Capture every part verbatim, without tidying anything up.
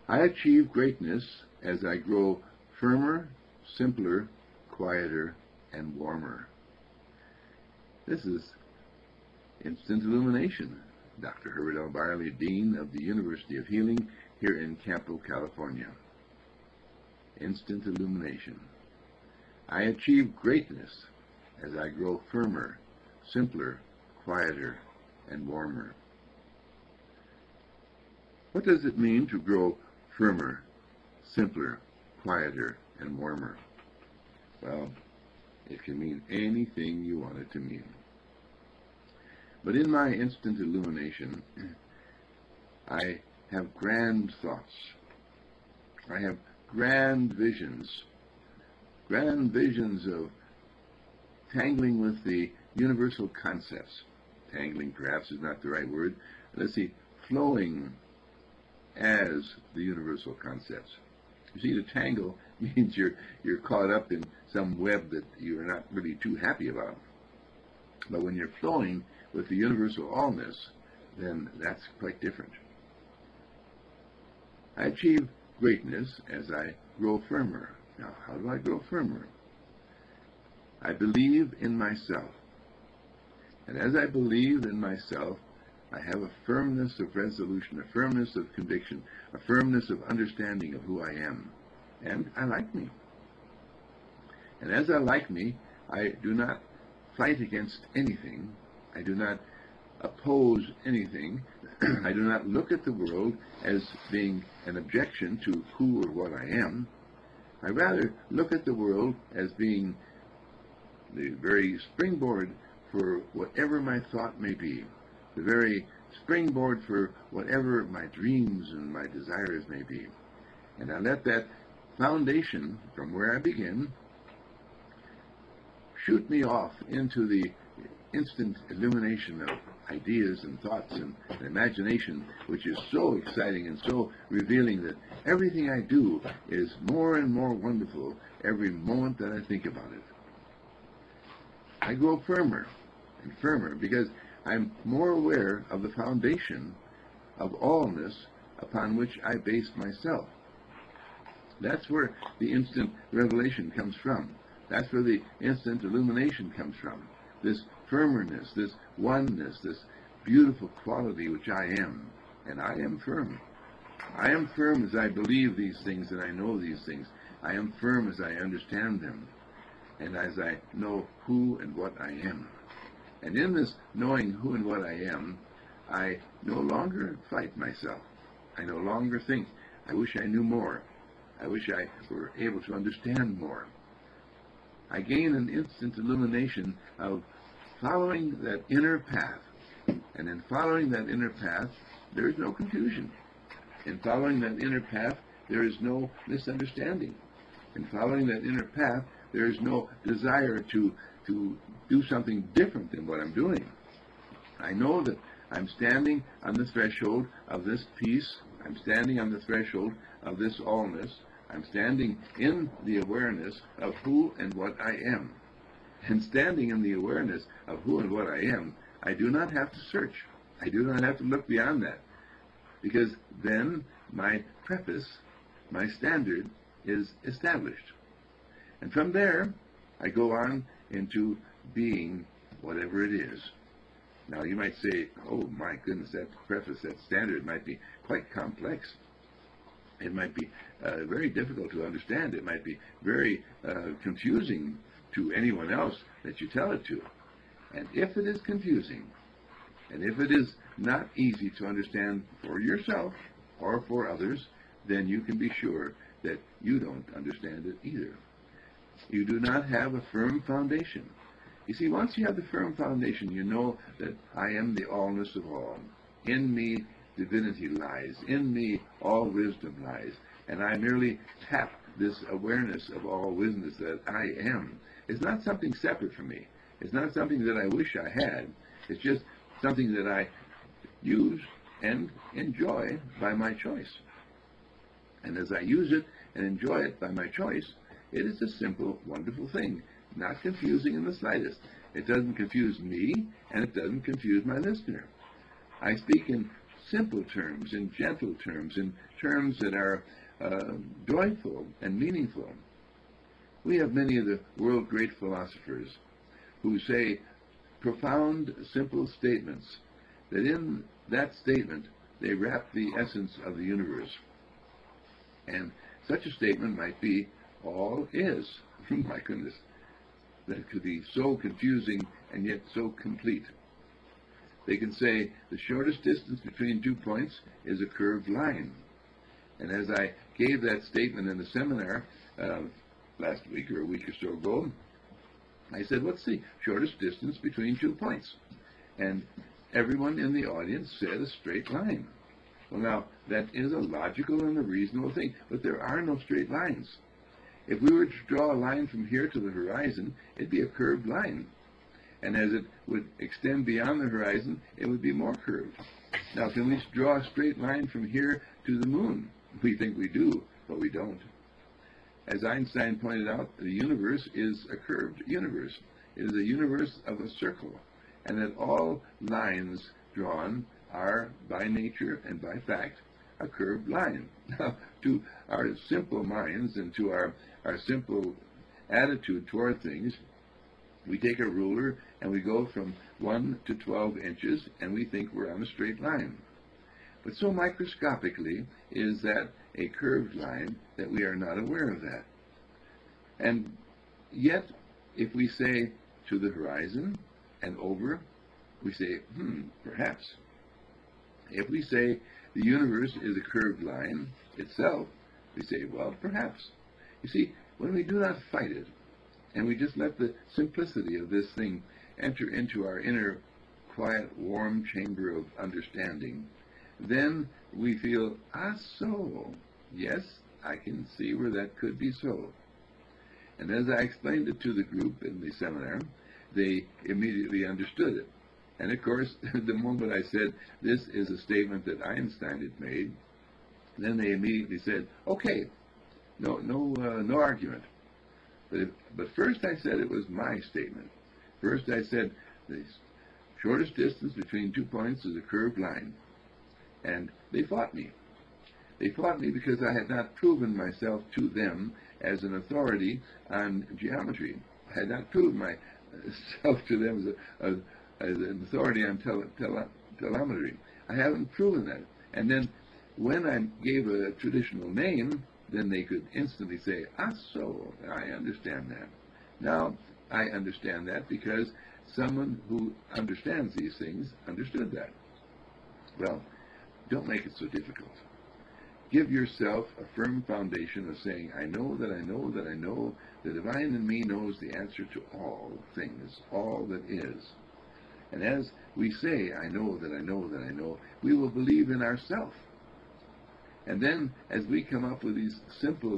I achieve greatness as I grow firmer, simpler, quieter, and warmer. This is Instant Illumination. Doctor Herbert L. Barley, Dean of the University of Healing here in Campo, California. Instant Illumination. I achieve greatness as I grow firmer, simpler, quieter, and warmer. What does it mean to grow firmer, simpler, quieter, and warmer? Well, it can mean anything you want it to mean. But in my instant illumination, I have grand thoughts. I have grand visions. Grand visions of tangling with the universal concepts. Tangling perhaps is not the right word. Let's see, flowing as the universal concepts. You see, to tangle means you're you're caught up in some web that you're not really too happy about. But when you're flowing with the universal allness, then that's quite different. I achieve greatness as I grow firmer. Now, how do I grow firmer? I believe in myself. And as I believe in myself, I have a firmness of resolution, a firmness of conviction, a firmness of understanding of who I am. And I like me. And as I like me, I do not fight against anything. I do not oppose anything. I do not look at the world as being an objection to who or what I am. I rather look at the world as being the very springboard for whatever my thought may be, the very springboard for whatever my dreams and my desires may be. And I let that foundation, from where I begin, shoot me off into the instant illumination of ideas and thoughts and imagination, which is so exciting and so revealing that everything I do is more and more wonderful every moment that I think about it. I grow firmer and firmer because I'm more aware of the foundation of allness upon which I base myself. That's where the instant revelation comes from. That's where the instant illumination comes from. This firmness, this oneness, this beautiful quality which I am. And I am firm. I am firm as I believe these things and I know these things. I am firm as I understand them and as I know who and what I am. And in this knowing who and what I am, I no longer fight myself. I no longer think, I wish I knew more. I wish I were able to understand more. I gain an instant illumination of following that inner path. And in following that inner path, there is no confusion. In following that inner path, there is no misunderstanding. In following that inner path, there is no desire to, to do something different than what I'm doing. I know that I'm standing on the threshold of this peace. I'm standing on the threshold of this allness. I'm standing in the awareness of who and what I am. And standing in the awareness of who and what I am, I do not have to search. I do not have to look beyond that. Because then my preface, my standard, is established. And from there, I go on into being whatever it is. Now, you might say, oh, my goodness, that preface, that standard might be quite complex. It might be uh, very difficult to understand. It might be very uh, confusing to anyone else that you tell it to. And if it is confusing, and if it is not easy to understand for yourself or for others, then you can be sure that you don't understand it either. You do not have a firm foundation. You see, once you have the firm foundation, you know that I am the allness of all. In me, divinity lies. In me, all wisdom lies. And I merely tap this awareness of all wisdom that I am. It's not something separate from me. It's not something that I wish I had. It's just something that I use and enjoy by my choice. And as I use it and enjoy it by my choice, it is a simple, wonderful thing, not confusing in the slightest. It doesn't confuse me, and it doesn't confuse my listener. I speak in simple terms, in gentle terms, in terms that are uh, joyful and meaningful. We have many of the world's great philosophers who say profound, simple statements that in that statement they wrap the essence of the universe. And such a statement might be, all is. My goodness, that could be so confusing and yet so complete. They can say the shortest distance between two points is a curved line. And as I gave that statement in the seminar uh, last week or a week or so ago, I said, what's the shortest distance between two points? And everyone in the audience said a straight line. Well, now, that is a logical and a reasonable thing, but there are no straight lines. If we were to draw a line from here to the horizon, it'd be a curved line. And as it would extend beyond the horizon, it would be more curved. Now, can we draw a straight line from here to the moon? We think we do, but we don't. As Einstein pointed out, the universe is a curved universe. It is a universe of a circle, and that all lines drawn are, by nature and by fact, a curved line. Now, to our simple minds and to our, our simple attitude toward things, we take a ruler and we go from one to twelve inches, and we think we're on a straight line. But so microscopically is that a curved line that we are not aware of that. And yet, if we say to the horizon and over, we say, hmm, perhaps. If we say the universe is a curved line itself, we say, well, perhaps. You see, when we do not fight it, and we just let the simplicity of this thing enter into our inner, quiet, warm chamber of understanding, then we feel, ah, so, yes, I can see where that could be so. And as I explained it to the group in the seminar, they immediately understood it. And of course, the moment I said, this is a statement that Einstein had made, then they immediately said, okay, no, no, uh, no argument. But, if, but first I said it was my statement. First I said, the shortest distance between two points is a curved line. And they fought me. They fought me because I had not proven myself to them as an authority on geometry. I had not proved myself to them as, a, as, as an authority on tele, tele, telemetry. I haven't proven that. And then when I gave a traditional name, then they could instantly say, ah, so, I understand that. Now, I understand that because someone who understands these things understood that. Well, don't make it so difficult. Give yourself a firm foundation of saying, I know that I know that I know the divine in me knows the answer to all things, all that is. And as we say, I know that I know that I know, we will believe in ourselves. And then, as we come up with these simple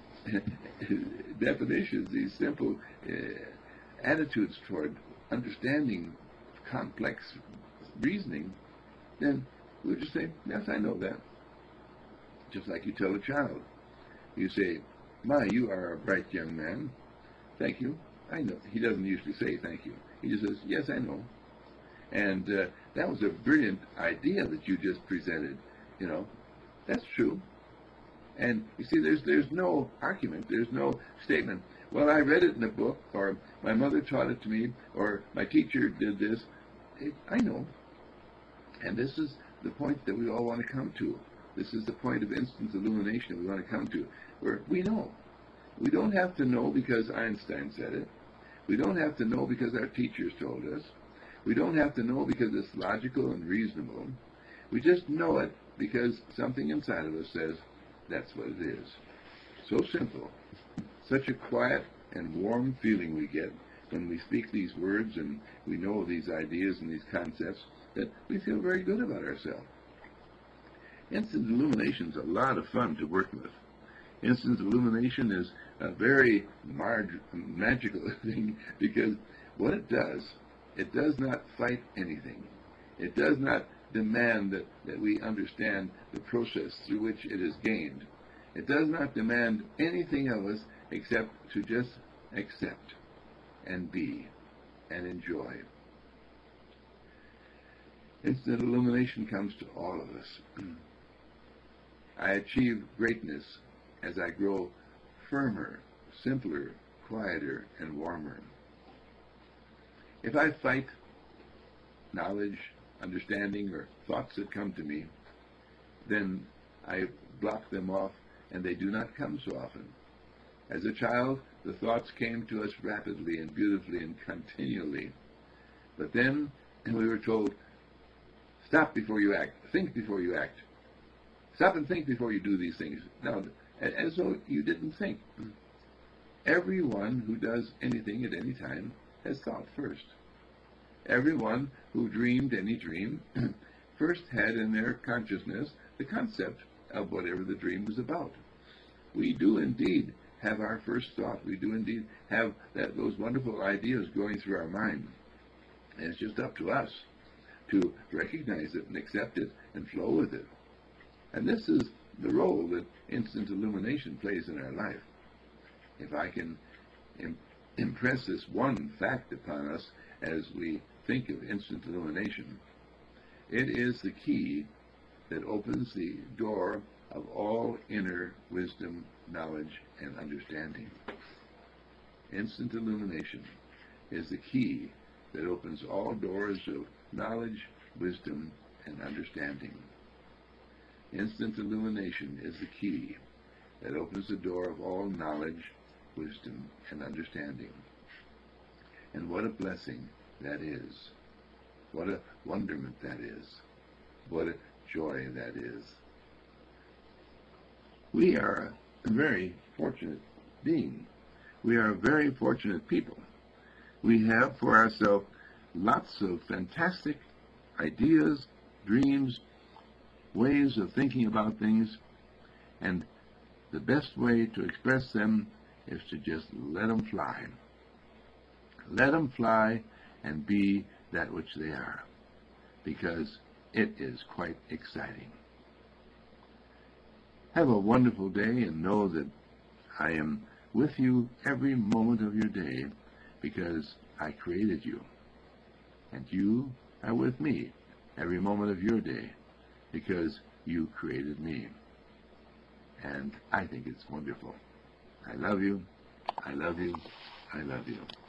definitions, these simple uh, attitudes toward understanding complex reasoning, then we'll just say, yes, I know that. Just like you tell a child. You say, my, you are a bright young man. Thank you. I know. He doesn't usually say thank you. He just says, yes, I know. And uh, that was a brilliant idea that you just presented, you know. That's true. And you see, there's there's no argument. There's no statement. Well, I read it in a book, or my mother taught it to me, or my teacher did this. It, I know. And this is the point that we all want to come to. This is the point of instant illumination that we want to come to, where we know. We don't have to know because Einstein said it. We don't have to know because our teachers told us. We don't have to know because it's logical and reasonable. We just know it because something inside of us says, that's what it is. So simple. Such a quiet and warm feeling we get when we speak these words and we know these ideas and these concepts that we feel very good about ourselves. Instant illumination is a lot of fun to work with. Instant illumination is a very marg- magical thing because what it does, it does not fight anything. It does not demand that, that we understand the process through which it is gained. It does not demand anything of us except to just accept and be and enjoy. Instant illumination comes to all of us. I achieve greatness as I grow firmer, simpler, quieter, and warmer. If I fight knowledge, understanding, or thoughts that come to me, then I block them off, and they do not come so often. As a child, the thoughts came to us rapidly and beautifully and continually. But then we were told, stop before you act, think before you act. Stop and think before you do these things. Now, as though you didn't think. Everyone who does anything at any time has thought first. Everyone who dreamed any dream first had in their consciousness the concept of whatever the dream was about. We do indeed have our first thought. We do indeed have that, those wonderful ideas going through our mind. And it's just up to us to recognize it and accept it and flow with it. And this is the role that instant illumination plays in our life. If I can im- impress this one fact upon us as we think of instant illumination, it is the key that opens the door of all inner wisdom, knowledge, and understanding. Instant illumination is the key that opens all doors of knowledge, wisdom, and understanding. Instant illumination is the key that opens the door of all knowledge, wisdom, and understanding. And what a blessing that is. What a wonderment that is. What a joy that is. We are a very fortunate being. We are a very fortunate people. We have for ourselves lots of fantastic ideas, dreams, ways of thinking about things, and the best way to express them is to just let them fly. Let them fly and be that which they are, because it is quite exciting. Have a wonderful day, and know that I am with you every moment of your day because I created you. And you are with me every moment of your day because you created me. And I think it's wonderful. I love you. I love you. I love you.